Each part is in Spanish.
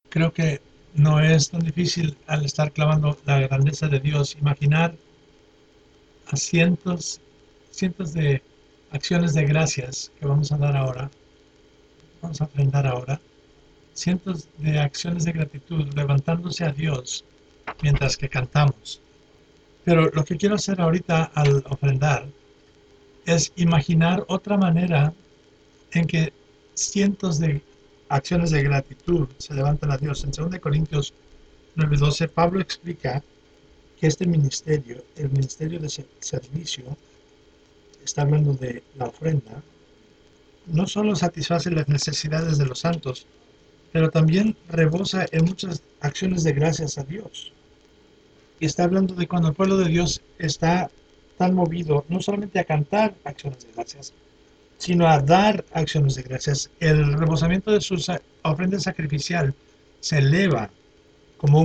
Creo que no es tan difícil al estar clavando la grandeza de Dios, imaginar a cientos de acciones de gracias que vamos a dar ahora, vamos a aprender ahora, cientos de acciones de gratitud levantándose a Dios mientras que cantamos. Pero lo que quiero hacer ahorita al ofrendar es imaginar otra manera en que cientos de acciones de gratitud se levantan a Dios. En 2 Corintios 9:12, Pablo explica que este ministerio, el ministerio de servicio, está hablando de la ofrenda, no solo satisface las necesidades de los santos, pero también rebosa en muchas acciones de gracias a Dios. Y está hablando de cuando el pueblo de Dios está tan movido, no solamente a cantar acciones de gracias, sino a dar acciones de gracias. El rebosamiento de su ofrenda sacrificial se eleva como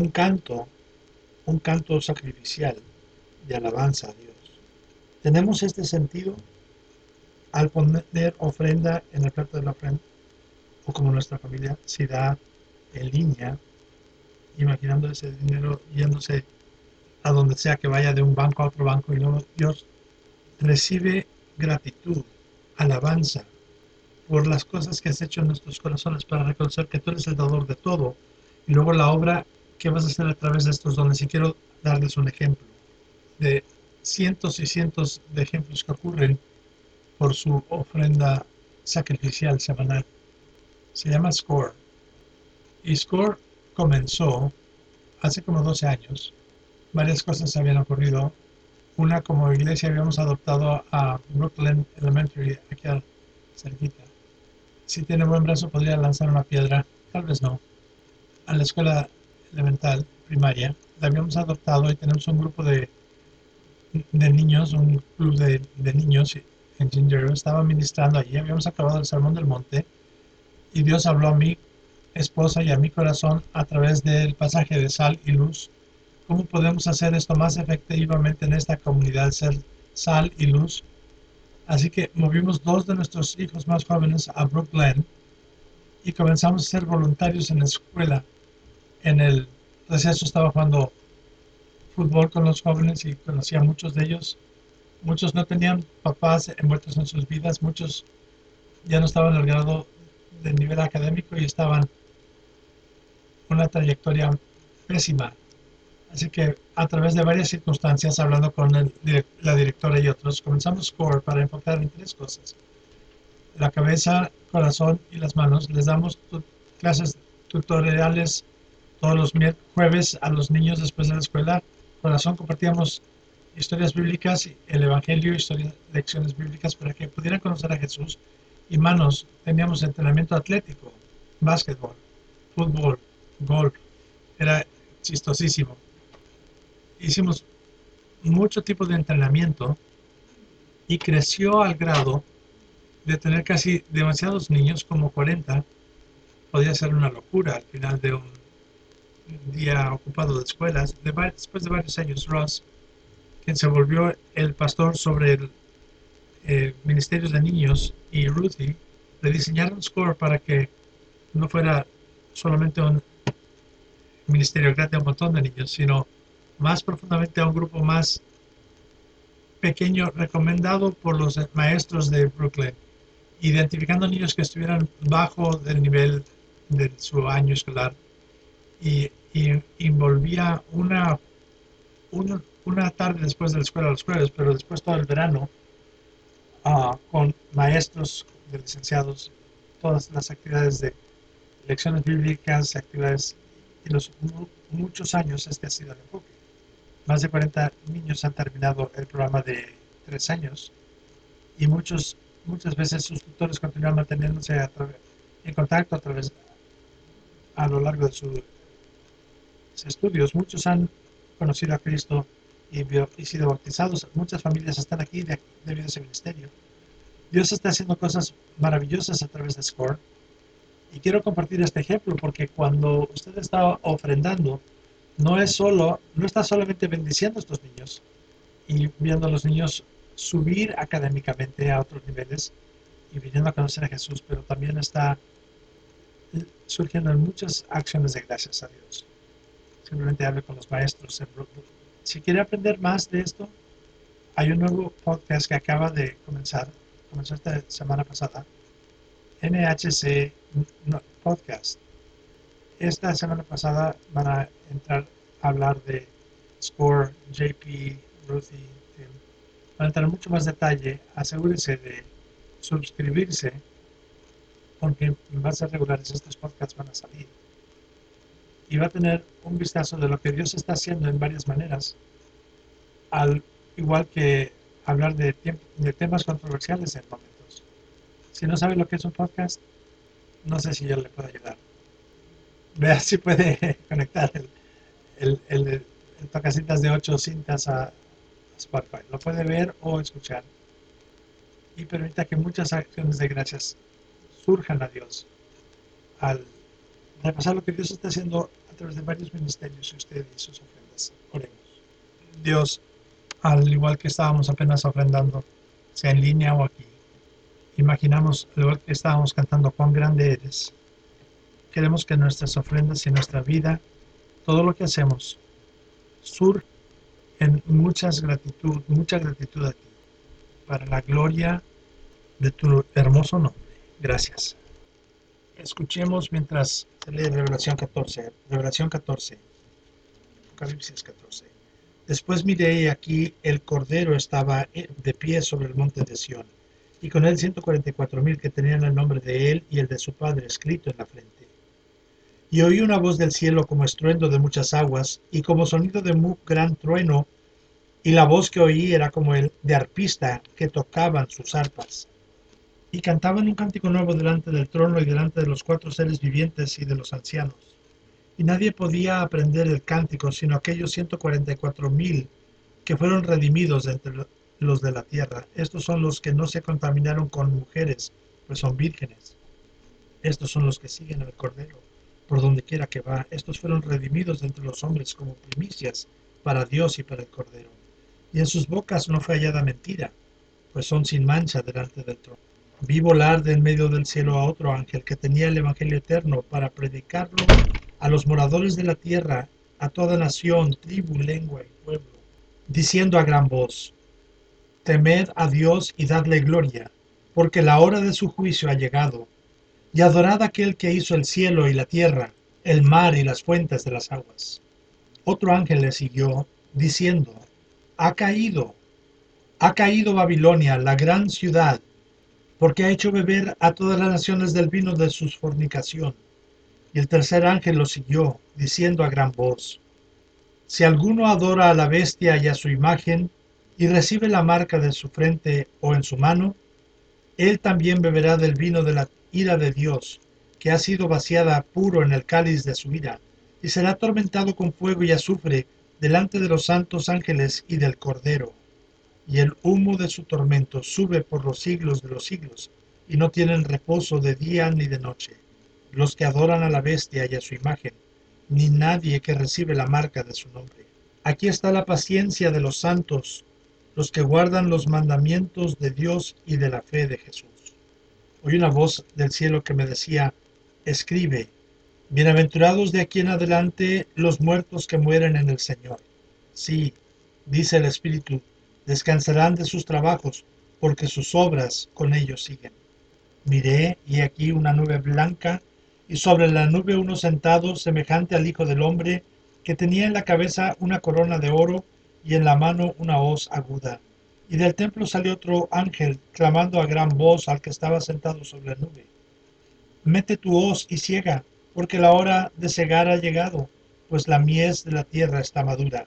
un canto sacrificial de alabanza a Dios. Tenemos este sentido al poner ofrenda en el plato de la ofrenda, o como nuestra familia si da en línea, imaginando ese dinero yéndose a donde sea que vaya de un banco a otro banco y luego Dios recibe gratitud, alabanza por las cosas que has hecho en nuestros corazones para reconocer que tú eres el dador de todo y luego la obra que vas a hacer a través de estos dones. Y quiero darles un ejemplo de cientos y cientos de ejemplos que ocurren por su ofrenda sacrificial semanal. Se llama Score. Y Score comenzó hace como 12 años. Varias cosas habían ocurrido. Una, como iglesia habíamos adoptado a Brooklyn Elementary, aquí cerquita. Si tiene buen brazo podría lanzar una piedra, tal vez no. A la escuela elemental, primaria, la habíamos adoptado y tenemos un grupo de niños, un club de niños en Ginger. Estaba ministrando allí, habíamos acabado el Sermón del Monte y Dios habló a mi esposa y a mi corazón a través del pasaje de sal y luz. ¿Cómo podemos hacer esto más efectivamente en esta comunidad, ser sal y luz? Así que movimos dos de nuestros hijos más jóvenes a Brooklyn y comenzamos a ser voluntarios en la escuela. En el receso estaba jugando fútbol con los jóvenes y conocía a muchos de ellos. Muchos no tenían papás envueltos en sus vidas, muchos ya no estaban al grado del nivel académico y estaban una trayectoria pésima. Así que a través de varias circunstancias, hablando con la directora y otros, comenzamos SCORE para enfocar en tres cosas: la cabeza, corazón y las manos. Les damos clases tutoriales todos los jueves a los niños después de la escuela. Corazón, compartíamos historias bíblicas, el evangelio, historias, lecciones bíblicas para que pudieran conocer a Jesús. Y manos, teníamos entrenamiento atlético, básquetbol, fútbol, golf. Era chistosísimo. Hicimos mucho tipo de entrenamiento y creció al grado de tener casi demasiados niños, como 40. Podía ser una locura al final de un día ocupado de escuelas. Después de varios años, Ross, quien se volvió el pastor sobre el ministerio de niños, y Ruthie rediseñaron SCORE para que no fuera solamente un ministerio grande a un montón de niños, sino más profundamente a un grupo más pequeño recomendado por los maestros de Brooklyn, identificando niños que estuvieran bajo del nivel de su año escolar, y envolvía una tarde después de la escuela los jueves, pero después todo el verano, con maestros de licenciados, todas las actividades de lecciones bíblicas, actividades, y los muchos años este ha sido el enfoque. Más de 40 niños han terminado el programa de 3 años y muchas veces sus tutores continúan manteniéndose en contacto a lo largo de sus estudios. Muchos han conocido a Cristo y sido bautizados. Muchas familias están aquí debido a ese ministerio. Dios está haciendo cosas maravillosas a través de SCORE. Y quiero compartir este ejemplo porque cuando usted está ofrendando, no está solamente bendiciendo a estos niños y viendo a los niños subir académicamente a otros niveles y viniendo a conocer a Jesús, pero también está surgen muchas acciones de gracias a Dios. Simplemente hable con los maestros. Si quiere aprender más de esto, hay un nuevo podcast que acaba de comenzó esta semana pasada, NHC Podcast. Esta semana pasada van a entrar a hablar de Score, JP, Ruthie, Tim. Van a entrar en mucho más detalle. Asegúrese de suscribirse, porque en base a regulares estos podcasts van a salir. Y va a tener un vistazo de lo que Dios está haciendo en varias maneras, al igual que hablar de temas controversiales en momentos. Si no sabe lo que es un podcast, no sé si yo le puedo ayudar. Vea si puede conectar el tocacintas de 8 cintas a Spotify. Lo puede ver o escuchar y permita que muchas acciones de gracias surjan a Dios al repasar lo que Dios está haciendo a través de varios ministerios y usted y sus ofrendas. Oremos. Dios, al igual que estábamos apenas ofrendando, sea en línea o aquí, imaginamos, al igual que estábamos cantando, cuán grande eres. Queremos que nuestras ofrendas y nuestra vida, todo lo que hacemos, surja en mucha gratitud a ti, para la gloria de tu hermoso nombre. Gracias. Escuchemos mientras se lee Revelación 14, Apocalipsis 14. Después miré y aquí el Cordero estaba de pie sobre el monte de Sión, y con él 144,000 que tenían el nombre de él y el de su Padre escrito en la frente. Y oí una voz del cielo como estruendo de muchas aguas, y como sonido de muy gran trueno, y la voz que oí era como el de arpista que tocaban sus arpas. Y cantaban un cántico nuevo delante del trono y delante de los 4 seres vivientes y de los ancianos. Y nadie podía aprender el cántico sino aquellos 144,000 que fueron redimidos de entre los de la tierra. Estos son los que no se contaminaron con mujeres, pues son vírgenes. Estos son los que siguen al Cordero, por donde quiera que va. Estos fueron redimidos de entre los hombres como primicias para Dios y para el Cordero. Y en sus bocas no fue hallada mentira, pues son sin mancha delante del trono. Vi volar de en medio del cielo a otro ángel que tenía el Evangelio eterno para predicarlo a los moradores de la tierra, a toda nación, tribu, lengua y pueblo, diciendo a gran voz: Temed a Dios y dadle gloria, porque la hora de su juicio ha llegado, y adorad a aquel que hizo el cielo y la tierra, el mar y las fuentes de las aguas. Otro ángel le siguió, diciendo: ha caído Babilonia, la gran ciudad, porque ha hecho beber a todas las naciones del vino de su fornicación. Y el tercer ángel lo siguió, diciendo a gran voz: Si alguno adora a la bestia y a su imagen, y recibe la marca de su frente o en su mano, él también beberá del vino de la ira de Dios, que ha sido vaciada puro en el cáliz de su ira, y será atormentado con fuego y azufre delante de los santos ángeles y del Cordero. Y el humo de su tormento sube por los siglos de los siglos, y no tienen reposo de día ni de noche, los que adoran a la bestia y a su imagen, ni nadie que recibe la marca de su nombre. Aquí está la paciencia de los santos, los que guardan los mandamientos de Dios y de la fe de Jesús. Oí una voz del cielo que me decía: escribe, bienaventurados de aquí en adelante los muertos que mueren en el Señor. Sí, dice el Espíritu, descansarán de sus trabajos, porque sus obras con ellos siguen. Miré, y aquí una nube blanca, y sobre la nube uno sentado, semejante al Hijo del Hombre, que tenía en la cabeza una corona de oro, y en la mano una hoz aguda. Y del templo salió otro ángel, clamando a gran voz al que estaba sentado sobre la nube: Mete tu hoz y ciega, porque la hora de cegar ha llegado, pues la mies de la tierra está madura.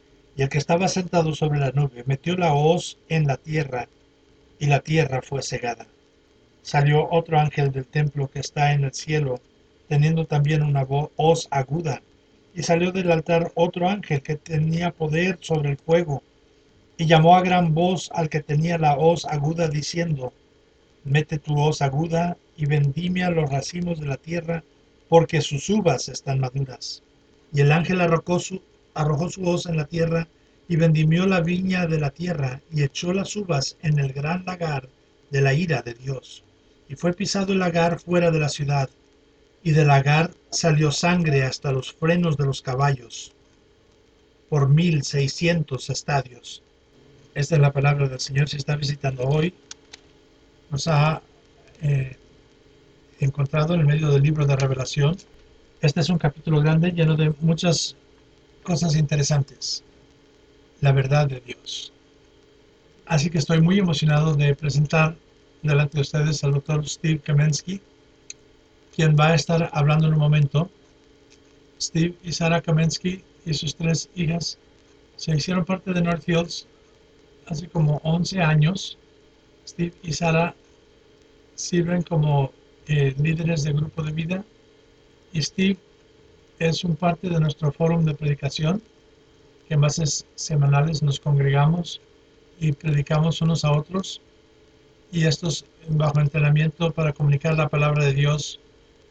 Y el que estaba sentado sobre la nube metió la hoz en la tierra, y la tierra fue cegada. Salió otro ángel del templo que está en el cielo, teniendo también una hoz aguda. Y salió del altar otro ángel que tenía poder sobre el fuego, y llamó a gran voz al que tenía la hoz aguda, diciendo: Mete tu hoz aguda y vendimia los racimos de la tierra, porque sus uvas están maduras. Y el ángel arrojó su hoz en la tierra, y vendimió la viña de la tierra, y echó las uvas en el gran lagar de la ira de Dios. Y fue pisado el lagar fuera de la ciudad, y del lagar salió sangre hasta los frenos de los caballos, por 1600 estadios. Esta es la palabra del Señor. Si está visitando hoy, nos ha eh, encontrado en el medio del libro de Revelación. Este es un capítulo grande lleno de muchas cosas interesantes. La verdad de Dios. Así que estoy muy emocionado de presentar delante de ustedes al doctor Steve Kamensky, quien va a estar hablando en un momento. Steve y Sarah Kamensky y sus 3 hijas se hicieron parte de Northfields hace como 11 años. Steve y Sarah sirven como líderes de grupo de vida y Steve es un parte de nuestro foro de predicación, que en bases semanales nos congregamos y predicamos unos a otros, y estos bajo entrenamiento para comunicar la palabra de Dios.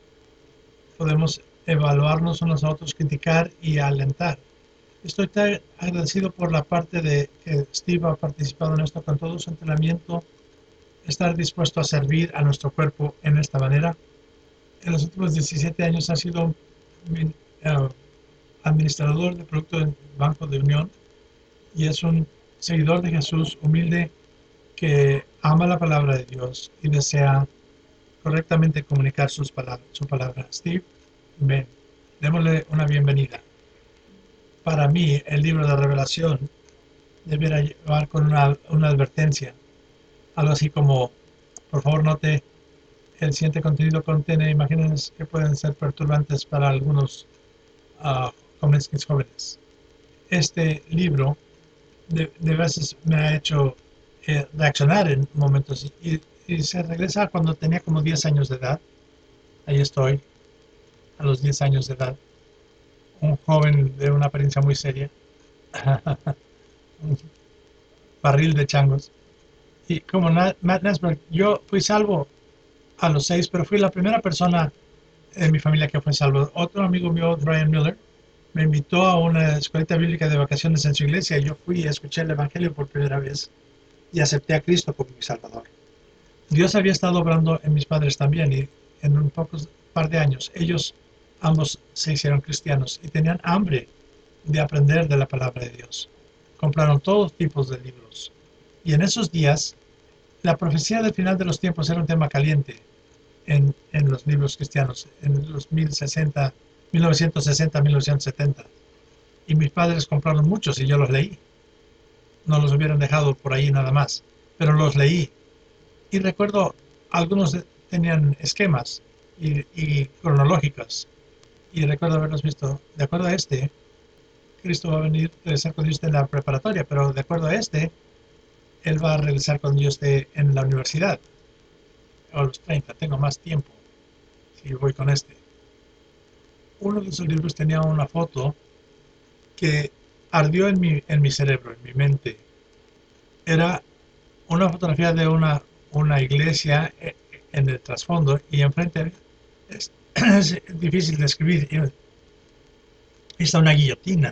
Podemos evaluarnos unos a otros, criticar y alentar. Estoy tan agradecido por la parte de que Steve ha participado en esto con todo su entrenamiento, estar dispuesto a servir a nuestro cuerpo en esta manera. En los últimos 17 años ha sido administrador de productos del Banco de Unión y es un seguidor de Jesús humilde que ama la palabra de Dios y desea correctamente comunicar su palabra. Steve, ven, démosle una bienvenida. Para mí, el libro de Revelación debería llevar con una advertencia, algo así como, por favor note, el siguiente contenido contiene imágenes que pueden ser perturbantes para algunos jóvenes. Este libro de veces me ha hecho reaccionar en momentos y se regresa a cuando tenía como 10 años de edad. Ahí estoy, a los 10 años de edad, un joven de una apariencia muy seria, un barril de changos. Y como Matt Nesberg, yo fui salvo a los 6, pero fui la primera persona en mi familia que fue salvo. Otro amigo mío, Brian Miller, me invitó a una escuelita bíblica de vacaciones en su iglesia y yo fui y escuché el evangelio por primera vez y acepté a Cristo como mi Salvador. Dios había estado obrando en mis padres también y en un par de años ellos ambos se hicieron cristianos y tenían hambre de aprender de la palabra de Dios. Compraron todos tipos de libros y en esos días la profecía del final de los tiempos era un tema caliente en los libros cristianos en los 1960, 1970, y mis padres compraron muchos y yo los leí. No los hubieran dejado por ahí nada más, pero los leí. Y recuerdo, algunos tenían esquemas y cronológicas, y recuerdo haberlos visto. De acuerdo a este, Cristo va a venir a regresar cuando yo esté en la preparatoria, pero de acuerdo a este, Él va a regresar cuando yo esté en la universidad. A los 30, tengo más tiempo si voy con este. Uno de esos libros tenía una foto que ardió en mi cerebro, en mi mente. Era una fotografía de una iglesia en el trasfondo y enfrente es difícil de escribir. Está una guillotina.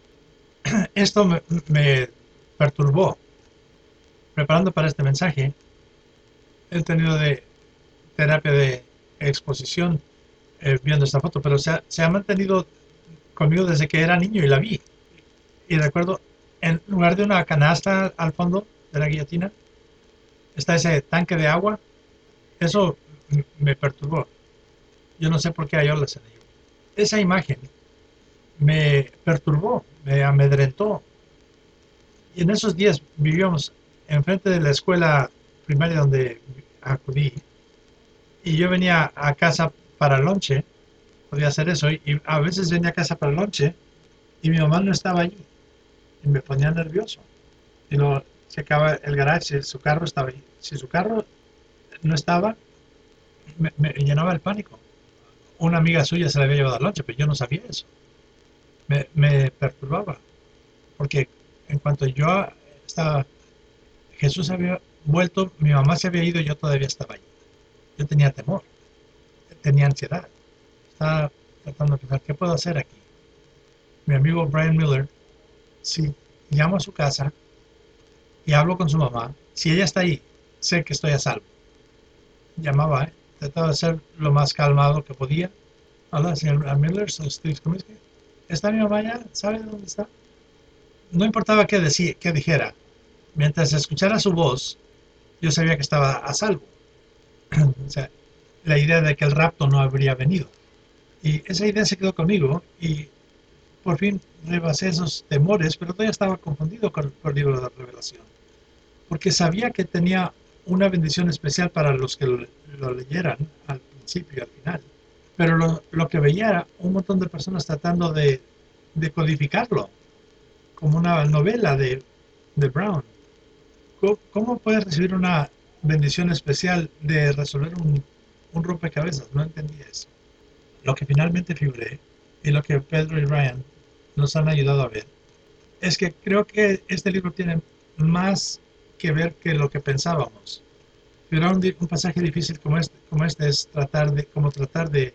Esto me perturbó. Preparando para este mensaje, he tenido de terapia de exposición viendo esta foto, pero se ha mantenido conmigo desde que era niño y la vi. Y recuerdo, en lugar de una canasta al fondo de la guillotina, está ese tanque de agua. Eso me perturbó. Yo no sé por qué hay olas en ello. Esa imagen me perturbó, me amedrentó. Y en esos días vivíamos enfrente de la escuela primaria donde acudí. Y yo venía a casa para el lonche, podía hacer eso, y a veces venía a casa para el lonche y mi mamá no estaba allí. Y me ponía nervioso. Y luego checaba el garage, su carro estaba allí. Si su carro no estaba, me llenaba el pánico. Una amiga suya se le había llevado al lonche, pero yo no sabía eso. Me perturbaba, porque en cuanto yo estaba, Jesús había vuelto, mi mamá se había ido y yo todavía estaba allí. Yo tenía temor, tenía ansiedad. Estaba tratando de pensar, ¿qué puedo hacer aquí? Mi amigo Brian Miller, si llamo a su casa y hablo con su mamá, si ella está ahí, sé que estoy a salvo. Llamaba, trataba de ser lo más calmado que podía, Hola, señor Miller, soy Steve Comiskey. ¿Está mi mamá ya? ¿Sabe dónde está? No importaba qué dijera. Mientras escuchara su voz, yo sabía que estaba a salvo. O sea, la idea de que el rapto no habría venido. Y esa idea se quedó conmigo y por fin rebasé esos temores, pero todavía estaba confundido con el libro de la Revelación. Porque sabía que tenía una bendición especial para los que lo leyeran al principio y al final. Pero lo que veía era un montón de personas tratando de codificarlo como una novela de Brown. ¿Cómo puedes recibir una bendición especial de resolver un rompecabezas? No entendí eso. Lo que finalmente figuré y lo que Pedro y Ryan nos han ayudado a ver es que creo que este libro tiene más que ver que lo que pensábamos. Pero un pasaje difícil como este es tratar de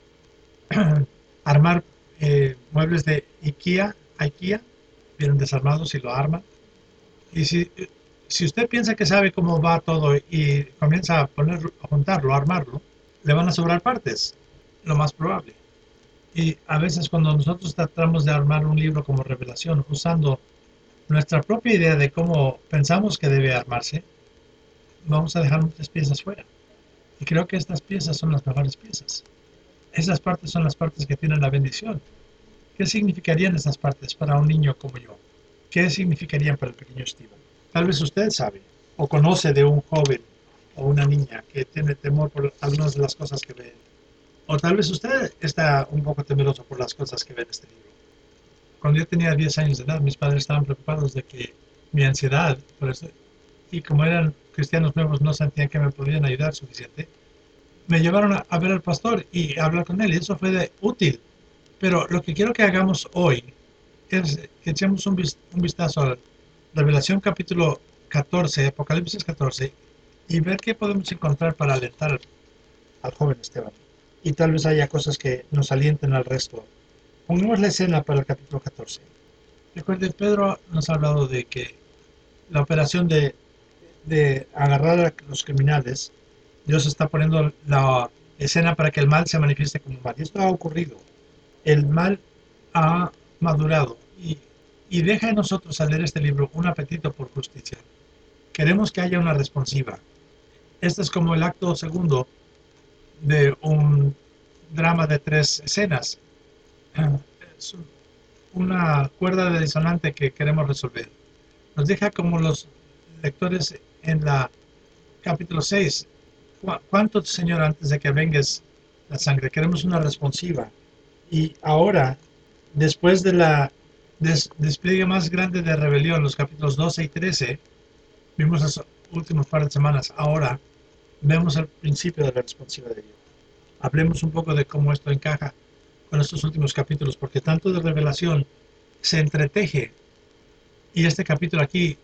armar muebles de IKEA, vienen desarmados y lo arman. Y si usted piensa que sabe cómo va todo y comienza a juntarlo, a armarlo, le van a sobrar partes, lo más probable. Y a veces cuando nosotros tratamos de armar un libro como revelación usando nuestra propia idea de cómo pensamos que debe armarse, vamos a dejar muchas piezas fuera. Y creo que estas piezas son las mejores piezas. Esas partes son las partes que tienen la bendición. ¿Qué significarían esas partes para un niño como yo? ¿Qué significarían para el pequeño Steven? Tal vez usted sabe o conoce de un joven o una niña que tiene temor por algunas de las cosas que ve. O tal vez usted está un poco temeroso por las cosas que ve en este libro. Cuando yo tenía 10 años de edad, mis padres estaban preocupados de que mi ansiedad, por eso, y como eran cristianos nuevos, no sentían que me podían ayudar suficiente, me llevaron a ver al pastor y a hablar con él, y eso fue útil. Pero lo que quiero que hagamos hoy es que echemos un vistazo a Revelación capítulo 14, Apocalipsis 14, y ver qué podemos encontrar para alentar al joven Esteban. Y tal vez haya cosas que nos alienten al resto. Pongamos la escena para el capítulo 14. Recuerde, Pedro nos ha hablado de que la operación de agarrar a los criminales, Dios está poniendo la escena para que el mal se manifieste como mal. Y esto ha ocurrido. El mal ha madurado y deja en nosotros al leer este libro un apetito por justicia. Queremos que haya una responsiva. Este es como el acto segundo de un drama de 3 escenas. Es una cuerda de disonante que queremos resolver. Nos deja como los lectores en la capítulo 6. ¿Cuánto, Señor, antes de que vengues la sangre? Queremos una responsiva. Y ahora, después de la despliegue más grande de rebelión, los capítulos 12 y 13, vimos las últimas par de semanas. Ahora vemos el principio de la responsiva de Dios. Hablemos un poco de cómo esto encaja con estos últimos capítulos, porque tanto de revelación se entreteje. Y este capítulo aquí,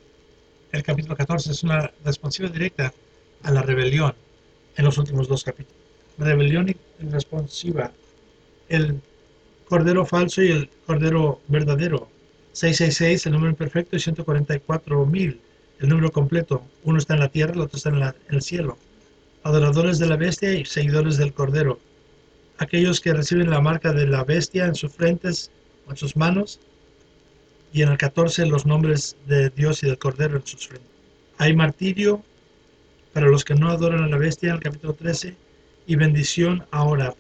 el capítulo 14, es una responsiva directa a la rebelión en los últimos 2 capítulos. Rebelión y responsiva. El cordero falso y el cordero verdadero. 666, el número imperfecto, y 144.000, el número completo. Uno está en la tierra, el otro está en el cielo. Adoradores de la bestia y seguidores del cordero. Aquellos que reciben la marca de la bestia en sus frentes o en sus manos, y en el 14 los nombres de Dios y del cordero en sus frentes. Hay martirio para los que no adoran a la bestia en el capítulo 13 y bendición ahora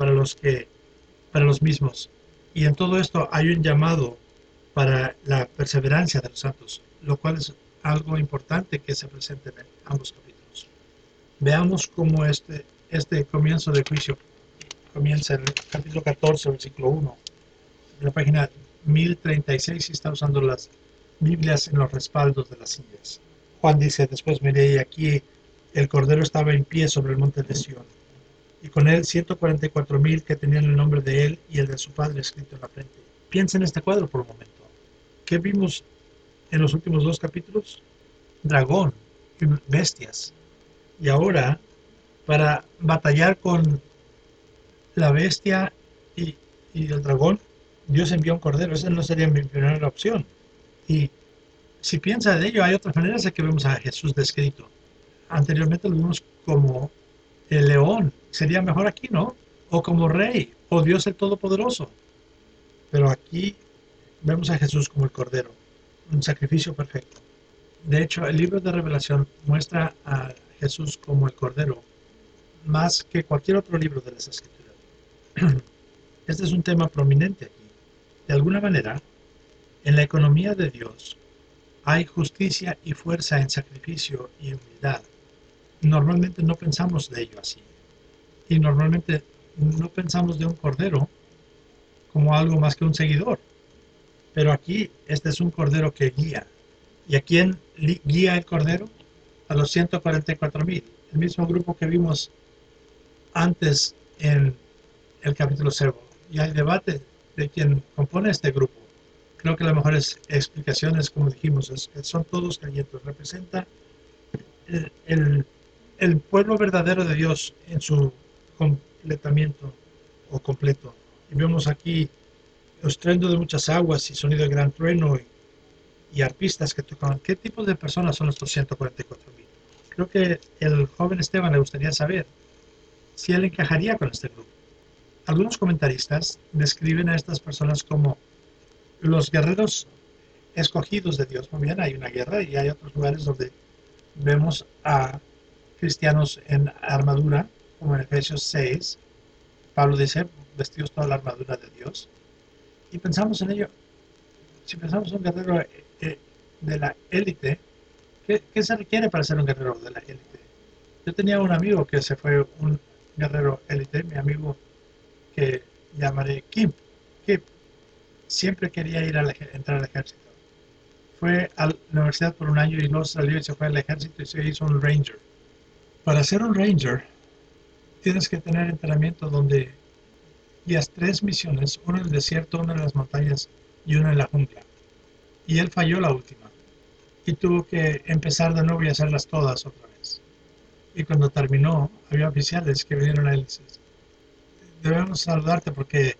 para los mismos. Y en todo esto hay un llamado para la perseverancia de los santos, lo cual es algo importante que se presenta en ambos capítulos. Veamos cómo este comienzo de juicio comienza en el capítulo 14, versículo 1, en la página 1036, y está usando las Biblias en los respaldos de las sillas. Juan dice: después miré y aquí el Cordero estaba en pie sobre el monte de Sión, y con él 144.000 que tenían el nombre de él y el de su padre escrito en la frente. Piensa en este cuadro por un momento. ¿Qué vimos en los últimos 2 capítulos? Dragón y bestias. Y ahora, para batallar con la bestia y, y el dragón, Dios envió un cordero. Esa no sería mi primera opción. Y si piensa de ello, hay otras maneras de que vemos a Jesús descrito. Anteriormente lo vimos como el león. Sería mejor aquí, ¿no? o como Rey, o Dios el Todopoderoso. Pero aquí vemos a Jesús como el Cordero, un sacrificio perfecto. De hecho, el libro de Revelación muestra a Jesús como el Cordero más que cualquier otro libro de las Escrituras. Este es un tema prominente aquí. De alguna manera, en la economía de Dios hay justicia y fuerza en sacrificio y humildad. Normalmente no pensamos de ello así. Y normalmente no pensamos de un cordero como algo más que un seguidor. Pero aquí este es un cordero que guía. ¿Y a quién guía el cordero? A los 144,000. El mismo grupo que vimos antes en el capítulo 0. Y hay debate de quién compone este grupo. Creo que las mejores explicaciones, como dijimos, es que son todos creyentes. Representa el, el, el pueblo verdadero de Dios en su completamiento o completo. Y vemos aquí estruendo de muchas aguas y sonido de gran trueno y arpistas que tocaban. ¿Qué tipo de personas son estos 144,000? Creo que el joven Esteban le gustaría saber si él encajaría con este grupo. Algunos comentaristas describen a estas personas como los guerreros escogidos de Dios. Muy bien, hay una guerra y hay otros lugares donde vemos a cristianos en armadura, como en Efesios 6. Pablo dice, vestidos toda la armadura de Dios. Y pensamos en ello, si pensamos en un guerrero de la élite, ¿qué se requiere para ser un guerrero de la élite? Yo tenía un amigo que se fue un guerrero élite, mi amigo que llamaré Kim. Kim siempre quería entrar al ejército. Fue a la universidad por un año y luego salió y se fue al ejército y se hizo un ranger. Para ser un ranger tienes que tener entrenamiento donde guías 3 misiones, una en el desierto, una en las montañas y una en la jungla. Y él falló la última y tuvo que empezar de nuevo y hacerlas todas otra vez. Y cuando terminó, había oficiales que vinieron a él y dijeron, debemos saludarte porque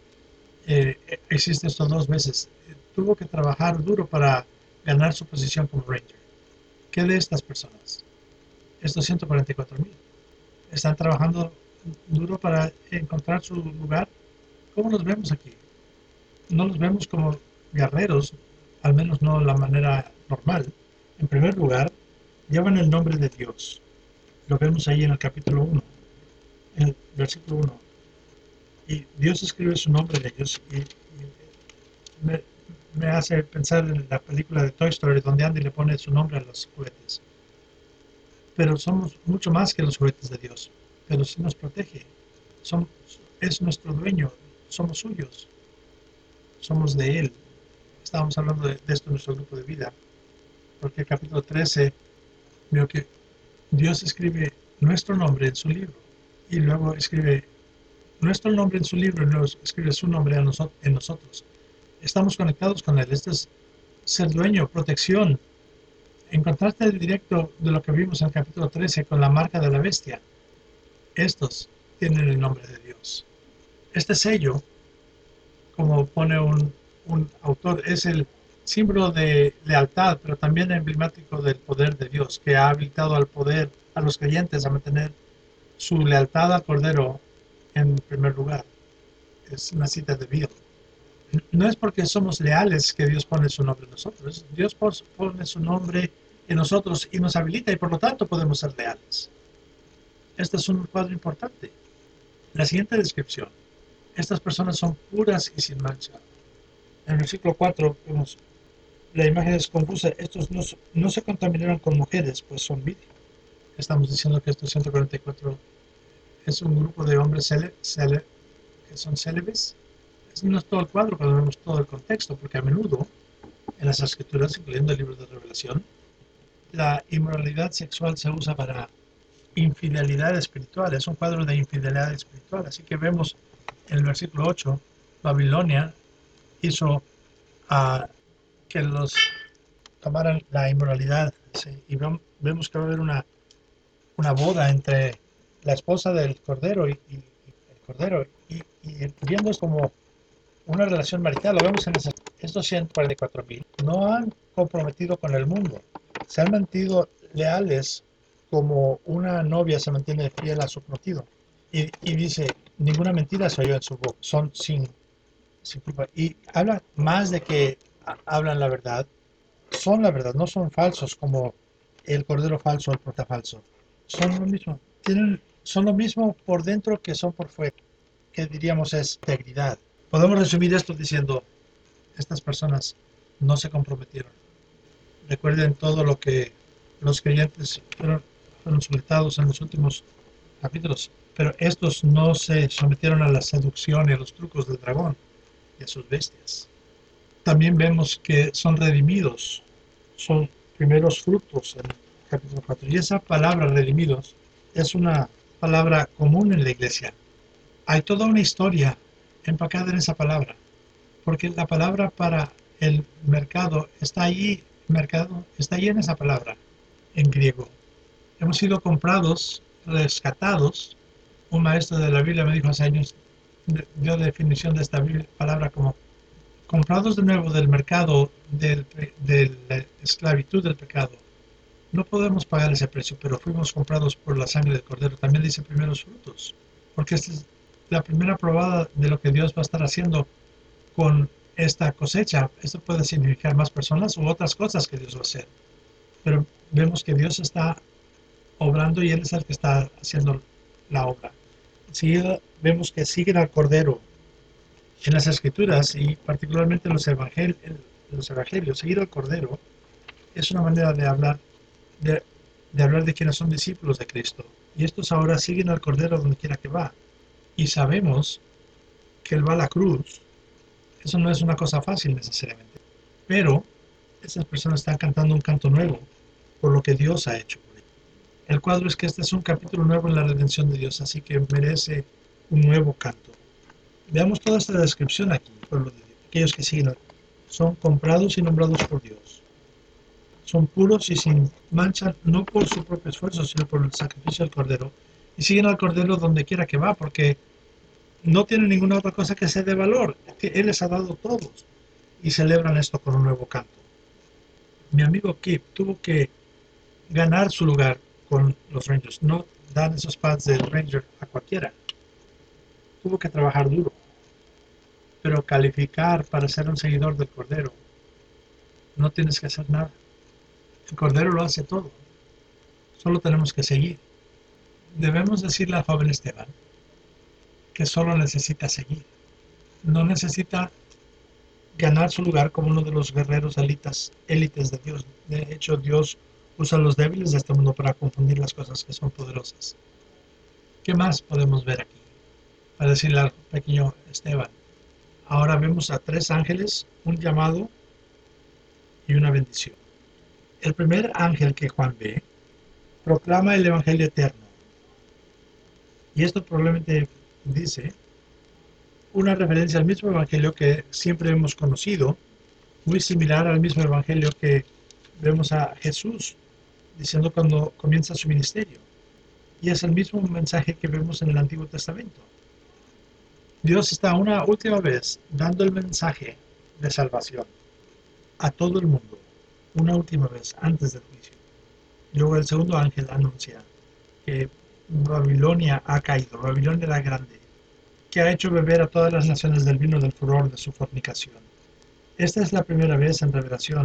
hiciste esto 2 veces. Tuvo que trabajar duro para ganar su posición como ranger. ¿Qué de estas personas? Estos 144,000 están trabajando duro para encontrar su lugar. ¿Cómo los vemos aquí? No los vemos como guerreros, al menos no de la manera normal. En primer lugar, llevan el nombre de Dios. Lo vemos ahí en el capítulo 1, en el versículo 1. Y Dios escribe su nombre en ellos y me, me hace pensar en la película de Toy Story donde Andy le pone su nombre a los juguetes. Pero somos mucho más que los juguetes de Dios. Pero sí nos protege. Somos, es nuestro dueño. Somos suyos. Somos de Él. Estábamos hablando de esto en nuestro grupo de vida. Porque el capítulo 13 veo que Dios escribe nuestro nombre en su libro. Y luego escribe nuestro nombre en su libro y luego escribe su nombre en nosotros. Estamos conectados con Él. Este es ser dueño, protección. En contraste directo de lo que vimos en el capítulo 13 con la marca de la bestia, estos tienen el nombre de Dios. Este sello, como pone un autor, es el símbolo de lealtad, pero también emblemático del poder de Dios, que ha habilitado al poder a los creyentes a mantener su lealtad al Cordero en primer lugar. Es una cita de Bill. No es porque somos leales que Dios pone su nombre en nosotros. Dios pone su nombre en nosotros y nos habilita y por lo tanto podemos ser leales. Este es un cuadro importante. La siguiente descripción. Estas personas son puras y sin mancha. En el versículo 4 vemos, la imagen es confusa. Estos no se contaminaron con mujeres, pues son virgen. Estamos diciendo que estos 144 es un grupo de hombres que son célibes. No es todo el cuadro, pero vemos todo el contexto, porque a menudo en las escrituras, incluyendo el libro de Revelación, la inmoralidad sexual se usa para infidelidad espiritual. Es un cuadro de infidelidad espiritual. Así que vemos en el versículo 8, Babilonia hizo que los tomaran la inmoralidad. ¿Sí? Y vemos que va a haber una boda entre la esposa del Cordero y el Cordero. Y viendo es como una relación marital, lo vemos en estos 144,000, no han comprometido con el mundo, se han mantenido leales como una novia se mantiene fiel a su prometido. Y dice, ninguna mentira se oyó en su boca, son sin culpa. Y habla más de que hablan la verdad, son la verdad, no son falsos como el cordero falso o el profeta falso. Son lo mismo, son lo mismo por dentro que son por fuera, que diríamos es integridad. Podemos resumir esto diciendo, estas personas no se comprometieron. Recuerden todo lo que los creyentes fueron sometidos en los últimos capítulos, pero estos no se sometieron a la seducción y a los trucos del dragón y a sus bestias. También vemos que son redimidos, son primeros frutos en el capítulo 4. Y esa palabra redimidos es una palabra común en la iglesia. Hay toda una historia empacada en esa palabra, porque la palabra para el mercado está allí, mercado está allí en esa palabra, en griego. Hemos sido comprados, rescatados. Un maestro de la Biblia me dijo hace años, dio definición de esta palabra como comprados de nuevo del mercado de la esclavitud del pecado. No podemos pagar ese precio, pero fuimos comprados por la sangre del Cordero. También dice primeros frutos, porque esta es la primera probada de lo que Dios va a estar haciendo con esta cosecha. Esto puede significar más personas u otras cosas que Dios va a hacer, pero vemos que Dios está obrando y Él es el que está haciendo la obra. Enseguida vemos que siguen al Cordero en las Escrituras y particularmente en los evangelios. Seguir al Cordero es una manera de, de hablar de quienes son discípulos de Cristo. Y estos ahora siguen al Cordero donde quiera que va. Y sabemos que Él va a la cruz. Eso no es una cosa fácil necesariamente. Pero estas personas están cantando un canto nuevo por lo que Dios ha hecho por ellos. El cuadro es que este es un capítulo nuevo en la redención de Dios, así que merece un nuevo canto. Veamos toda esta descripción aquí, pueblo de Dios. Aquellos que siguen son comprados y nombrados por Dios. Son puros y sin mancha, no por su propio esfuerzo, sino por el sacrificio del Cordero. Y siguen al Cordero donde quiera que va, porque no tienen ninguna otra cosa que sea de valor. Que Él les ha dado todos. Y celebran esto con un nuevo canto. Mi amigo Kip tuvo que ganar su lugar con los Rangers. No dan esos pads del Ranger a cualquiera. Tuvo que trabajar duro. Pero calificar para ser un seguidor del Cordero, no tienes que hacer nada. El Cordero lo hace todo. Solo tenemos que seguir. Debemos decirle al joven Esteban que solo necesita seguir. No necesita ganar su lugar como uno de los guerreros élites de Dios. De hecho, Dios usa a los débiles de este mundo para confundir las cosas que son poderosas. ¿Qué más podemos ver aquí? Para decirle al pequeño Esteban, ahora vemos a tres ángeles, un llamado y una bendición. El primer ángel que Juan ve proclama el Evangelio eterno. Y esto probablemente dice una referencia al mismo Evangelio que siempre hemos conocido, muy similar al mismo Evangelio que vemos a Jesús diciendo cuando comienza su ministerio. Y es el mismo mensaje que vemos en el Antiguo Testamento. Dios está una última vez dando el mensaje de salvación a todo el mundo, una última vez antes del juicio. Luego el segundo ángel anuncia que Babilonia ha caído, Babilonia la grande, que ha hecho beber a todas las naciones del vino del furor de su fornicación. Esta es la primera vez en revelación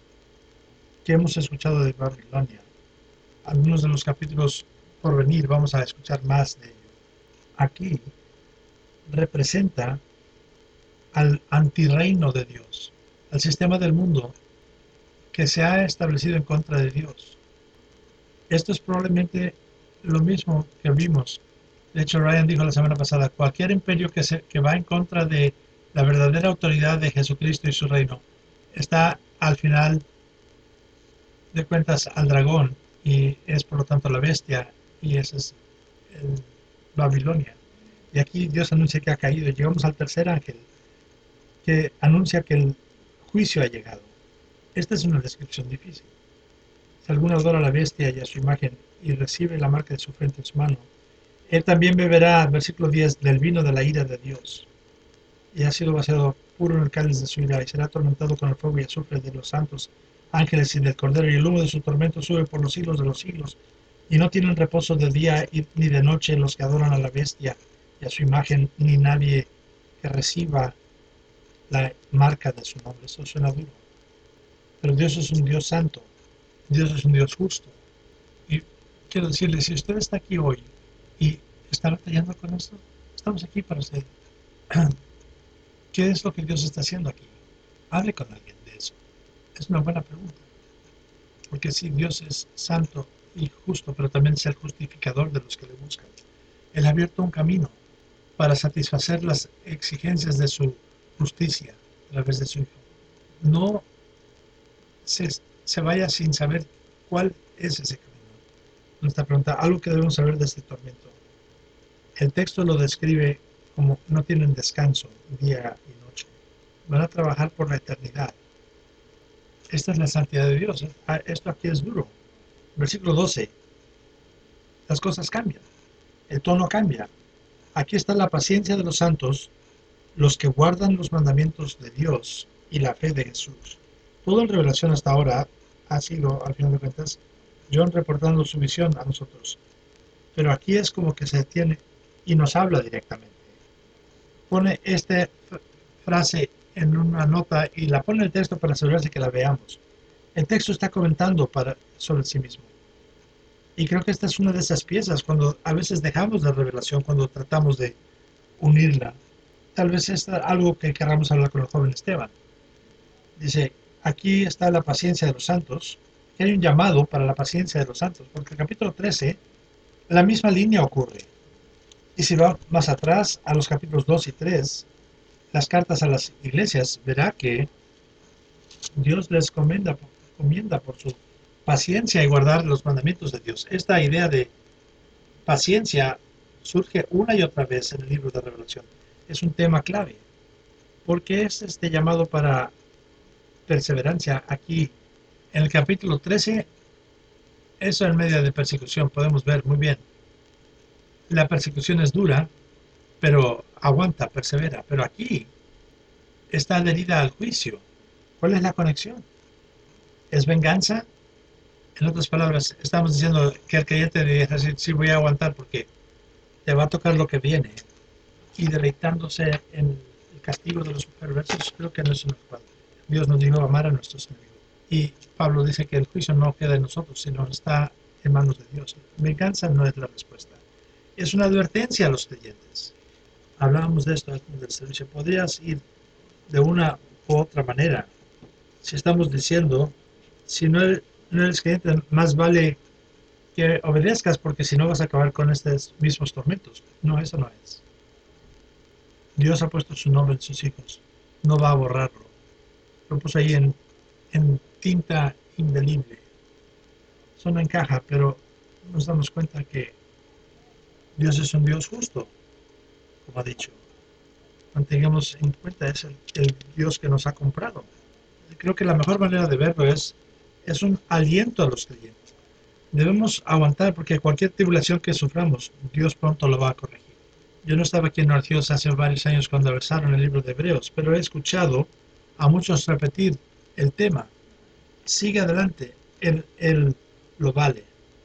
que hemos escuchado de Babilonia. Algunos de los capítulos por venir vamos a escuchar más de ello. Aquí representa al antirreino de Dios, al sistema del mundo que se ha establecido en contra de Dios. Esto es probablemente lo mismo que vimos. De hecho, Ryan dijo la semana pasada, cualquier imperio que va en contra de la verdadera autoridad de Jesucristo y su reino está al final de cuentas al dragón y es por lo tanto la bestia y ese es el Babilonia. Y aquí Dios anuncia que ha caído. Llegamos al tercer ángel que anuncia que el juicio ha llegado. Esta es una descripción difícil. Si alguno adora a la bestia y a su imagen y recibe la marca de su frente en su mano, él también beberá, versículo 10, del vino de la ira de Dios, y ha sido vaciado puro en el cáliz de su ira, y será atormentado con el fuego y azufre de los santos ángeles y del Cordero, y el humo de su tormento sube por los siglos de los siglos, y no tienen reposo de día ni de noche los que adoran a la bestia, y a su imagen, ni nadie que reciba la marca de su nombre. Eso suena duro. Pero Dios es un Dios santo, Dios es un Dios justo. Y quiero decirle, si usted está aquí hoy y está batallando con esto, estamos aquí para usted. ¿Qué es lo que Dios está haciendo aquí? Hable con alguien de eso. Es una buena pregunta. Porque si Dios es santo y justo, pero también es el justificador de los que le buscan. Él ha abierto un camino para satisfacer las exigencias de su justicia a través de su Hijo. No se, se vaya sin saber cuál es ese camino. Nuestra pregunta, algo que debemos saber de este tormento. El texto lo describe como no tienen descanso día y noche. Van a trabajar por la eternidad. Esta es la santidad de Dios. Esto aquí es duro. Versículo 12. Las cosas cambian. El tono cambia. Aquí está la paciencia de los santos, los que guardan los mandamientos de Dios y la fe de Jesús. Todo en revelación hasta ahora ha sido, al final de cuentas, John reportando su visión a nosotros. Pero aquí es como que se detiene y nos habla directamente. Pone esta frase en una nota y la pone en el texto para asegurarse que la veamos. El texto está comentando sobre sí mismo. Y creo que esta es una de esas piezas cuando a veces dejamos la revelación, cuando tratamos de unirla. Tal vez es algo que queramos hablar con el joven Esteban. Dice, aquí está la paciencia de los santos, que hay un llamado para la paciencia de los santos, porque el capítulo 13, la misma línea ocurre. Y si va más atrás, a los capítulos 2 y 3, las cartas a las iglesias, verá que Dios les comienda por su paciencia y guardar los mandamientos de Dios. Esta idea de paciencia surge una y otra vez en el libro de Revelación. Es un tema clave, porque es este llamado para perseverancia aquí. En el capítulo 13, eso en medio de persecución, podemos ver muy bien. La persecución es dura, pero aguanta, persevera. Pero aquí está adherida al juicio. ¿Cuál es la conexión? ¿Es venganza? En otras palabras, estamos diciendo que el creyente debe decir, sí, voy a aguantar porque te va a tocar lo que viene. Y deleitándose en el castigo de los perversos, creo que no es una cuadra. Dios nos dijo amar a nuestros enemigos. Y Pablo dice que el juicio no queda en nosotros, sino está en manos de Dios. Venganza no es la respuesta. Es una advertencia a los creyentes. Hablábamos de esto del servicio. Podrías ir de una u otra manera. Si estamos diciendo, si no eres creyente, más vale que obedezcas porque si no vas a acabar con estos mismos tormentos. No, eso no es. Dios ha puesto su nombre en sus hijos. No va a borrarlo. Lo puso ahí en tinta indeleble. Eso no encaja, pero nos damos cuenta que Dios es un Dios justo, como ha dicho. Mantengamos en cuenta, es el Dios que nos ha comprado. Creo que la mejor manera de verlo es un aliento a los creyentes. Debemos aguantar porque cualquier tribulación que suframos, Dios pronto lo va a corregir. Yo no estaba aquí en Arcios hace varios años cuando versaron el libro de Hebreos, pero he escuchado a muchos repetir el tema. Sigue adelante, él lo vale.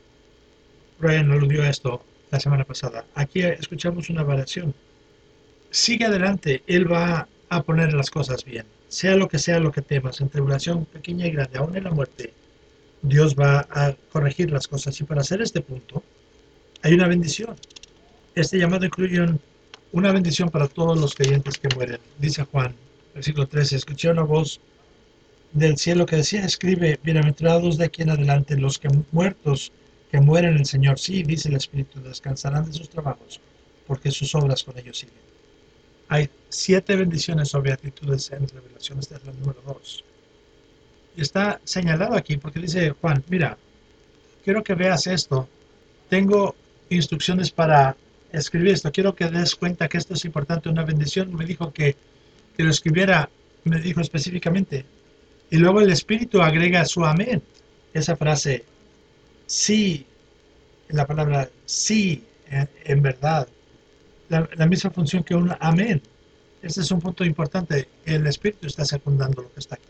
Brian aludió a esto la semana pasada. Aquí escuchamos una variación. Sigue adelante, Él va a poner las cosas bien. Sea lo que temas, en tribulación pequeña y grande, aún en la muerte, Dios va a corregir las cosas. Y para hacer este punto, hay una bendición. Este llamado incluye una bendición para todos los creyentes que mueren. Dice Juan, versículo 13, escuché una voz del cielo que decía, escribe, bienaventurados de aquí en adelante los que muertos que mueren en el Señor. Sí, dice el Espíritu, descansarán de sus trabajos, porque sus obras con ellos siguen. Hay 7 bendiciones o beatitudes en Revelación, esta es la número 2. Y está señalado aquí porque dice Juan, mira, quiero que veas esto. Tengo instrucciones para escribir esto. Quiero que des cuenta que esto es importante, una bendición. Me dijo que lo escribiera, me dijo específicamente. Y luego el Espíritu agrega su amén. Esa frase, sí, la palabra sí, en verdad. La misma función que un amén. Este es un punto importante. El Espíritu está secundando lo que está aquí.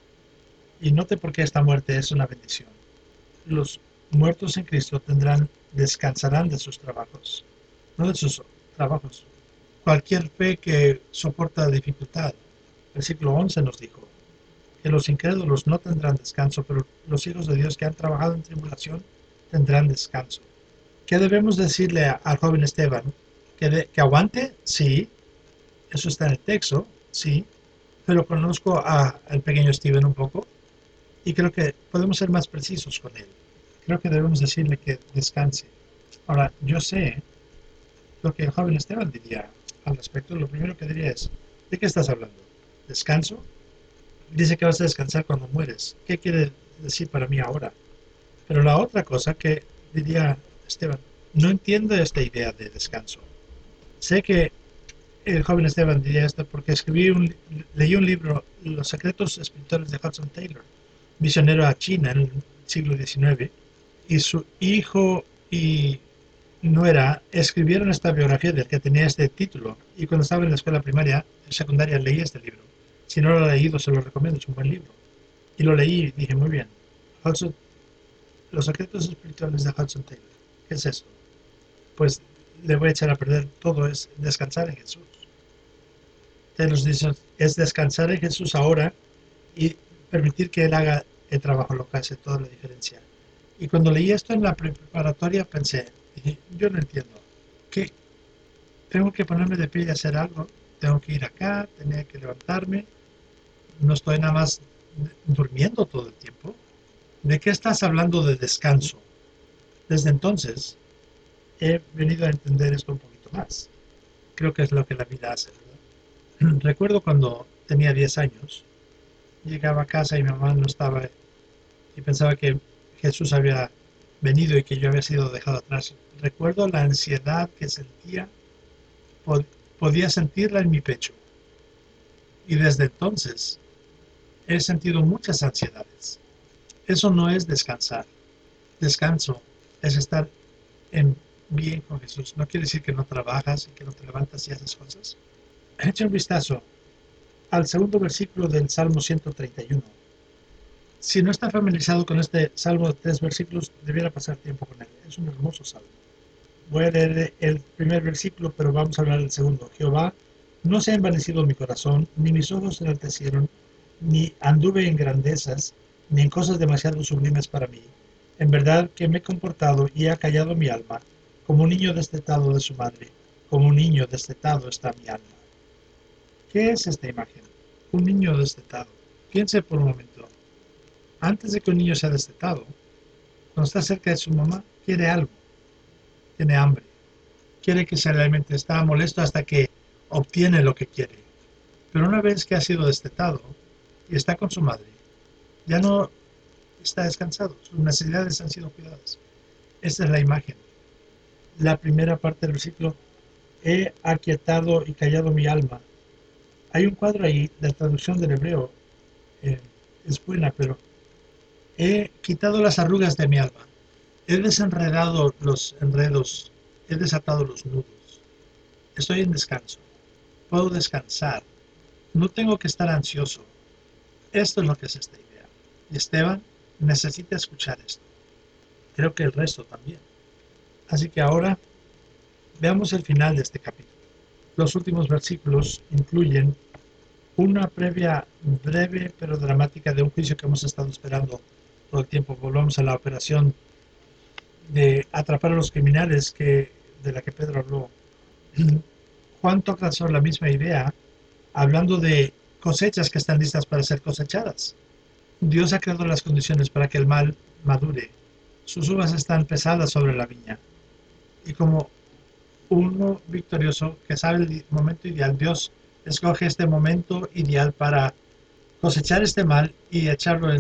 Y note por qué esta muerte es una bendición. Los muertos en Cristo descansarán de sus trabajos, no de sus trabajos. Cualquier fe que soporta dificultad. Versículo 11 nos dijo que los incrédulos no tendrán descanso, pero los hijos de Dios que han trabajado en tribulación tendrán descanso. ¿Qué debemos decirle al joven Esteban? ¿Que aguante? Sí, eso está en el texto, sí, pero conozco al pequeño Steven un poco y creo que podemos ser más precisos con él. Creo que debemos decirle que descanse. Ahora, yo sé lo que el joven Esteban diría al respecto. Lo primero que diría es, ¿de qué estás hablando? ¿Descanso? Dice que vas a descansar cuando mueres. ¿Qué quiere decir para mí ahora? Pero la otra cosa que diría Esteban, no entiendo esta idea de descanso. Sé que el joven Esteban diría esto porque leí un libro, Los secretos espirituales de Hudson Taylor, misionero a China en el siglo XIX, y su hijo y nuera escribieron esta biografía del que tenía este título, y cuando estaba en la escuela primaria, secundaria, leí este libro. Si no lo ha leído, se lo recomiendo, es un buen libro. Y lo leí y dije, muy bien, Hudson, Los secretos espirituales de Hudson Taylor. ¿Qué es esto? Pues le voy a echar a perder todo, es descansar en Jesús. Taylor dice, es descansar en Jesús ahora y permitir que Él haga el trabajo, lo que hace toda la diferencia. Y cuando leí esto en la preparatoria pensé, dije, yo no entiendo. ¿Qué? Tengo que ponerme de pie y hacer algo. Tengo que ir acá, tenía que levantarme. No estoy nada más durmiendo todo el tiempo. ¿De qué estás hablando de descanso? Desde entonces he venido a entender esto un poquito más. Creo que es lo que la vida hace, ¿verdad? Recuerdo cuando tenía 10 años, llegaba a casa y mi mamá no estaba y pensaba que Jesús había venido y que yo había sido dejado atrás. Recuerdo la ansiedad que sentía, podía sentirla en mi pecho. Y desde entonces he sentido muchas ansiedades. Eso no es descansar. Descanso es estar en bien con Jesús. No quiere decir que no trabajas y que no te levantas y haces cosas. Echa un vistazo al segundo versículo del Salmo 131. Si no está familiarizado con este salmo de 3 versículos, debiera pasar tiempo con él. Es un hermoso salmo. Voy a leer el primer versículo, pero vamos a hablar del segundo. Jehová, no se ha envanecido mi corazón, ni mis ojos se enaltecieron, ni anduve en grandezas, ni en cosas demasiado sublimes para mí. En verdad que me he comportado y he acallado mi alma, como un niño destetado de su madre, como un niño destetado está mi alma. ¿Qué es esta imagen? Un niño destetado. Piense por un momento. Antes de que un niño sea destetado, cuando está cerca de su mamá, quiere algo, tiene hambre, quiere que se le alimente, está molesto hasta que obtiene lo que quiere. Pero una vez que ha sido destetado y está con su madre, ya no está descansado, sus necesidades han sido cuidadas. Esta es la imagen. La primera parte del versículo, he aquietado y callado mi alma. Hay un cuadro ahí, la traducción del hebreo es buena, pero he quitado las arrugas de mi alma. He desenredado los enredos, he desatado los nudos. Estoy en descanso. Puedo descansar. No tengo que estar ansioso. Esto es lo que es esta idea. Y Esteban necesita escuchar esto. Creo que el resto también. Así que ahora veamos el final de este capítulo. Los últimos versículos incluyen una previa breve pero dramática de un juicio que hemos estado esperando todo el tiempo. Volvamos a la operación de atrapar a los criminales de la que Pedro habló. Juan toca sobre la misma idea, hablando de cosechas que están listas para ser cosechadas. Dios ha creado las condiciones para que el mal madure. Sus uvas están pesadas sobre la viña. Y como uno victorioso que sabe el momento ideal, Dios escoge este momento ideal para cosechar este mal y echarlo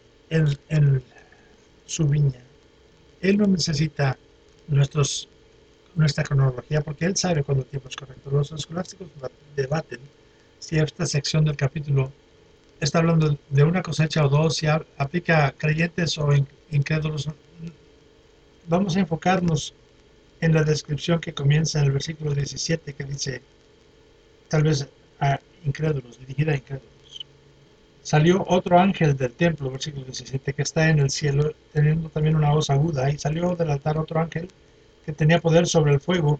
en su viña. Él no necesita nuestra cronología porque Él sabe cuándo el tiempo es correcto. Los escolásticos debaten si esta sección del capítulo está hablando de una cosecha o dos, si aplica a creyentes o incrédulos. Vamos a enfocarnos en la descripción que comienza en el versículo 17, que dice, tal vez a incrédulos, dirigida a incrédulos. Salió otro ángel del templo, versículo 17, que está en el cielo, teniendo también una voz aguda, y salió del altar otro ángel que tenía poder sobre el fuego,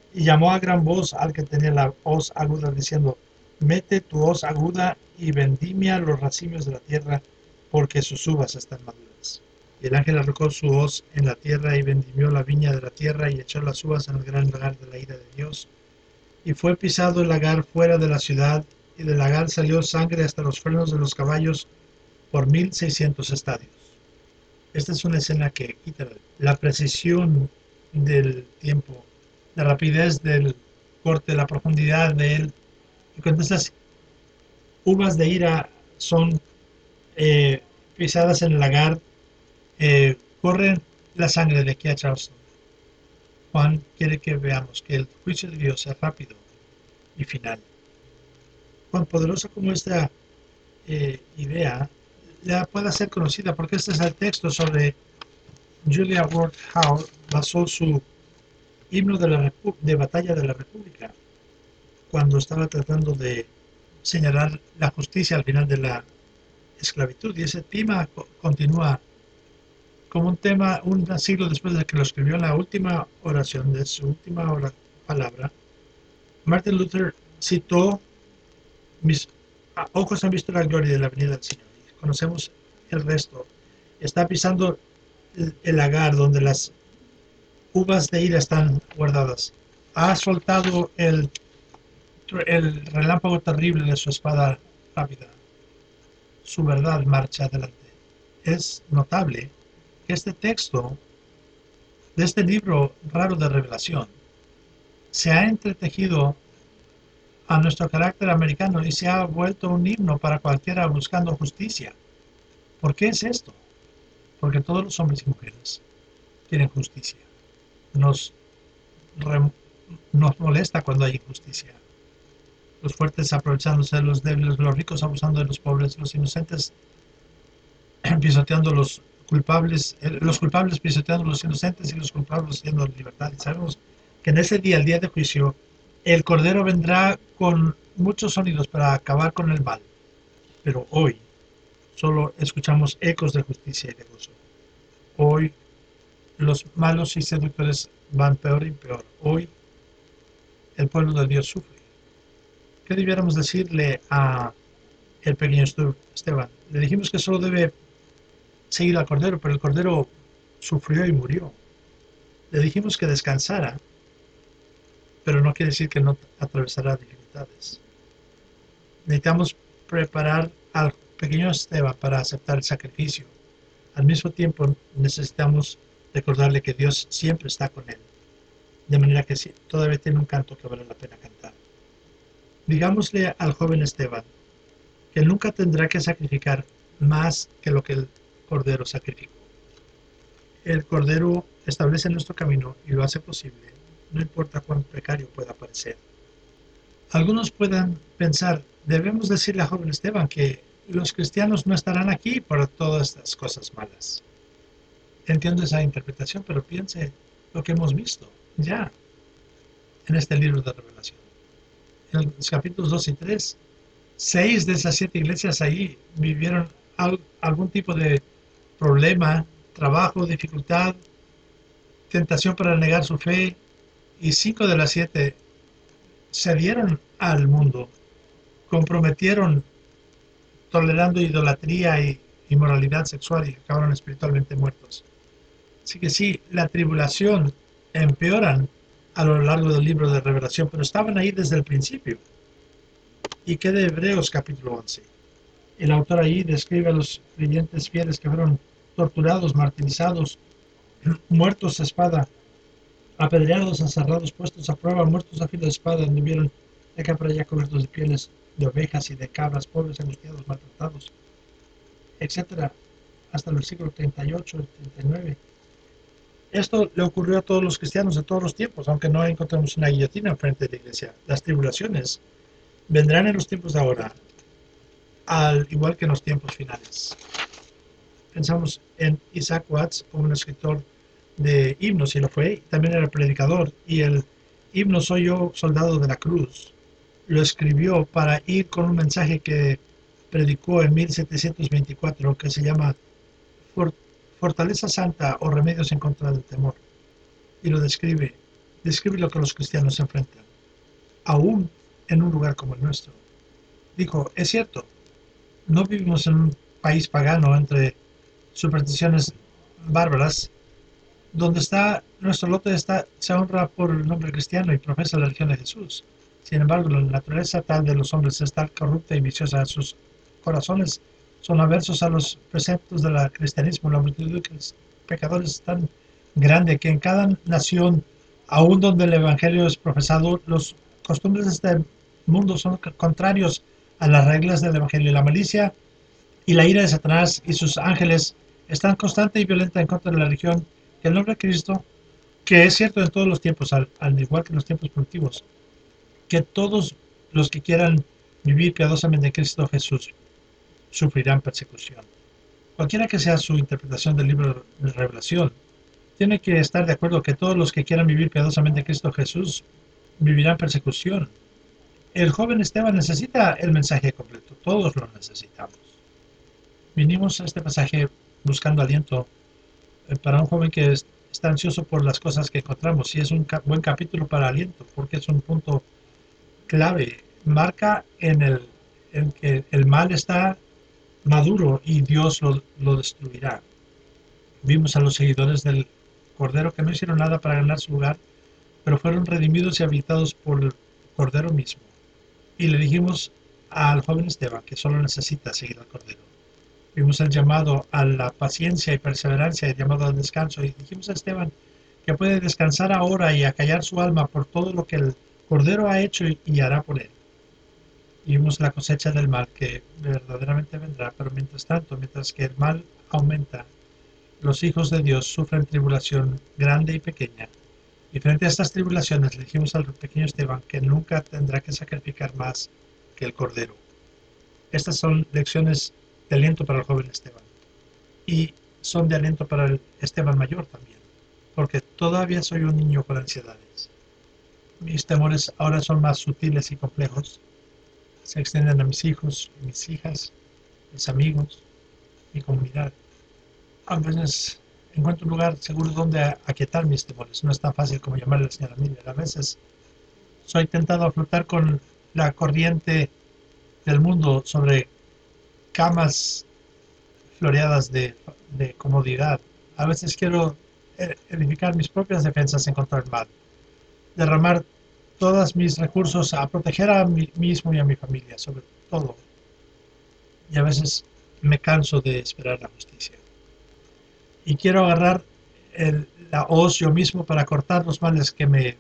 Y llamó a gran voz al que tenía la hoz aguda, diciendo: Mete tu hoz aguda y vendimia los racimos de la tierra, porque sus uvas están maduras. Y el ángel arrojó su hoz en la tierra y vendimió la viña de la tierra y echó las uvas en el gran lagar de la ira de Dios. Y fue pisado el lagar fuera de la ciudad, y del lagar salió sangre hasta los frenos de los caballos por 1600 estadios. Esta es una escena que quita la precisión del tiempo, la rapidez del corte, la profundidad de él. Y cuando estas uvas de ira son eh, pisadas en el lagar, corren la sangre de aquí a Charleston. Juan quiere que veamos que el juicio de Dios es rápido y final. Cuán poderosa como esta idea ya pueda ser conocida, porque este es el texto sobre Julia Ward Howe basó su himno de batalla de la República cuando estaba tratando de señalar la justicia al final de la esclavitud. Y ese tema continúa como un tema un siglo después de que lo escribió en la última oración de su última palabra. Martin Luther citó: mis ojos han visto la gloria de la venida del Señor. Y conocemos el resto. Está pisando el lagar donde las uvas de ira están guardadas. Ha soltado el relámpago terrible de su espada rápida. Su verdad marcha adelante. Es notable que este texto de este libro raro de revelación se ha entretejido a nuestro carácter americano y se ha vuelto un himno para cualquiera buscando justicia. ¿Por qué es esto? Porque todos los hombres y mujeres quieren justicia. Nos, nos molesta cuando hay injusticia. Los fuertes aprovechándose de los débiles, los ricos abusando de los pobres, los inocentes pisoteando los culpables pisoteando a los inocentes y los culpables siendo libertad. Y sabemos que en ese día, el día de juicio, el Cordero vendrá con muchos sonidos para acabar con el mal. Pero hoy solo escuchamos ecos de justicia y de gozo. Hoy los malos y seductores van peor y peor. Hoy el pueblo de Dios sufre. ¿Qué debiéramos decirle a el pequeño Esteban? Le dijimos que solo debe seguir al Cordero, pero el Cordero sufrió y murió. Le dijimos que descansara, pero no quiere decir que no atravesará dificultades. Necesitamos preparar al pequeño Esteban para aceptar el sacrificio. Al mismo tiempo necesitamos recordarle que Dios siempre está con él, de manera que sí, todavía tiene un canto que vale la pena cantar. Digámosle al joven Esteban que nunca tendrá que sacrificar más que lo que el Cordero sacrificó. El Cordero establece nuestro camino y lo hace posible, no importa cuán precario pueda parecer. Algunos puedan pensar: debemos decirle a joven Esteban que los cristianos no estarán aquí por todas estas cosas malas. Entiendo esa interpretación, pero piense lo que hemos visto ya en este libro de Revelación. En los capítulos 2 y 3, 6 de esas 7 iglesias ahí vivieron algún tipo de problema, trabajo, dificultad, tentación para negar su fe, y 5 de las 7 cedieron al mundo, comprometieron tolerando idolatría y inmoralidad sexual y acabaron espiritualmente muertos. Así que sí, la tribulación empeoran a lo largo del libro de Revelación, pero estaban ahí desde el principio. ¿Y qué de Hebreos capítulo 11? El autor ahí describe a los creyentes fieles que fueron torturados, martirizados, muertos a espada, apedreados, aserrados, puestos a prueba, muertos a filo de espada, anduvieron de acá para allá cubiertos de pieles de ovejas y de cabras, pobres, angustiados, maltratados, etcétera, hasta el versículo 38, 39. Esto le ocurrió a todos los cristianos de todos los tiempos, aunque no encontramos una guillotina enfrente de la iglesia. Las tribulaciones vendrán en los tiempos de ahora, al igual que en los tiempos finales. Pensamos en Isaac Watts como un escritor de himnos, y lo fue, y también era predicador, y el himno Soy yo, soldado de la cruz, lo escribió para ir con un mensaje que predicó en 1724, que se llama Fortaleza Santa o Remedios en contra del temor, y lo describe: describe lo que los cristianos se enfrentan, aún en un lugar como el nuestro. Dijo, es cierto, no vivimos en un país pagano entre supersticiones bárbaras, donde está nuestro lote se honra por el nombre cristiano y profesa la religión de Jesús. Sin embargo, la naturaleza tal de los hombres es tal corrupta y viciosa, sus corazones son aversos a los preceptos del cristianismo. La multitud de pecadores es tan grande que en cada nación, aún donde el evangelio es profesado, los costumbres de este mundo son contrarios a las reglas del evangelio. La malicia y la ira de Satanás y sus ángeles están constante y violenta en contra de la religión y el nombre de Cristo, que es cierto en todos los tiempos, al igual que en los tiempos primitivos, que todos los que quieran vivir piadosamente en Cristo Jesús sufrirán persecución. Cualquiera que sea su interpretación del libro de Revelación, tiene que estar de acuerdo que todos los que quieran vivir piadosamente en Cristo Jesús vivirán persecución. El joven Esteban necesita el mensaje completo, todos lo necesitamos. Vinimos a este pasaje buscando aliento para un joven que está ansioso por las cosas que encontramos. Y es un buen capítulo para aliento, porque es un punto clave. Marca en que el mal está maduro y Dios lo destruirá. Vimos a los seguidores del Cordero que no hicieron nada para ganar su lugar, pero fueron redimidos y habilitados por el Cordero mismo. Y le dijimos al joven Esteban que solo necesita seguir al Cordero. Vimos el llamado a la paciencia y perseverancia, el llamado al descanso, y dijimos a Esteban que puede descansar ahora y acallar su alma por todo lo que el Cordero ha hecho y hará por él. Y vimos la cosecha del mal que verdaderamente vendrá, pero mientras tanto, mientras que el mal aumenta, los hijos de Dios sufren tribulación grande y pequeña. Y frente a estas tribulaciones le dijimos al pequeño Esteban que nunca tendrá que sacrificar más que el Cordero. Estas son lecciones de aliento para el joven Esteban. Y son de aliento para el Esteban mayor también, porque todavía soy un niño con ansiedades. Mis temores ahora son más sutiles y complejos. Se extienden a mis hijos, mis hijas, mis amigos, mi comunidad. A veces encuentro un lugar seguro donde aquietar mis temores. No es tan fácil como llamarle a la señora Miller. A veces soy tentado a flotar con la corriente del mundo sobre camas floreadas de comodidad. A veces quiero edificar mis propias defensas en contra del mal, derramar todos mis recursos a proteger a mí mismo y a mi familia, sobre todo. Y a veces me canso de esperar la justicia. Y quiero agarrar la hoz yo mismo para cortar los males que me...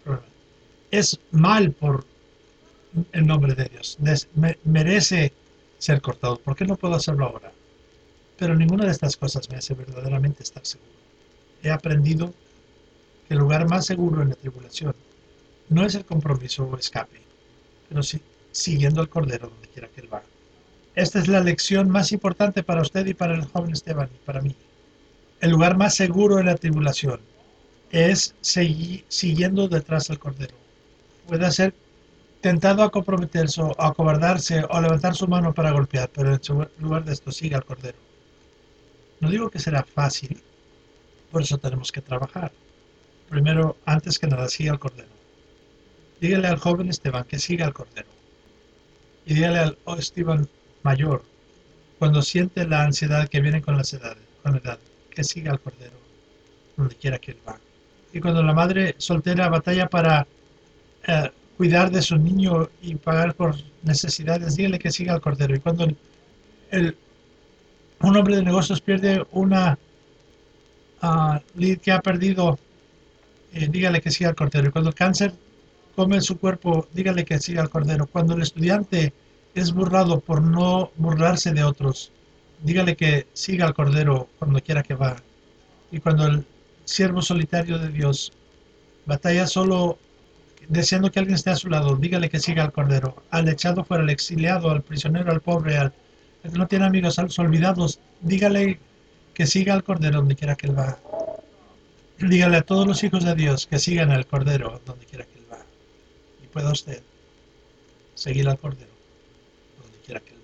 Es mal por el nombre de Dios. Merece ser cortado. ¿Por qué no puedo hacerlo ahora? Pero ninguna de estas cosas me hace verdaderamente estar seguro. He aprendido que el lugar más seguro en la tribulación no es el compromiso o escape, pero sí siguiendo al Cordero donde quiera que él va. Esta es la lección más importante para usted y para el joven Esteban y para mí. El lugar más seguro en la tribulación es siguiendo detrás del Cordero. Puede ser tentado a comprometerse o a acobardarse o a levantar su mano para golpear, pero en lugar de esto siga al Cordero. No digo que será fácil, por eso tenemos que trabajar. Primero, antes que nada, siga al Cordero. Dígale al joven Esteban que siga al Cordero. Y dígale al Esteban mayor, cuando siente la ansiedad que viene con la edad, que siga al Cordero, donde quiera que él va. Y cuando la madre soltera batalla para cuidar de su niño y pagar por necesidades, dígale que siga al Cordero. Y cuando el, un hombre de negocios pierde una lead que ha perdido, dígale que siga al Cordero. Y cuando el cáncer come su cuerpo, dígale que siga al Cordero. Cuando el estudiante es burlado por no burlarse de otros, dígale que siga al Cordero cuando quiera que va. Y cuando el siervo solitario de Dios batalla solo deseando que alguien esté a su lado, dígale que siga al Cordero. Al echado fuera, al exiliado, al prisionero, al pobre, al que no tiene amigos, a los olvidados, dígale que siga al Cordero donde quiera que él va. Dígale a todos los hijos de Dios que sigan al Cordero donde quiera que él va. Y pueda usted seguir al Cordero donde quiera que él va.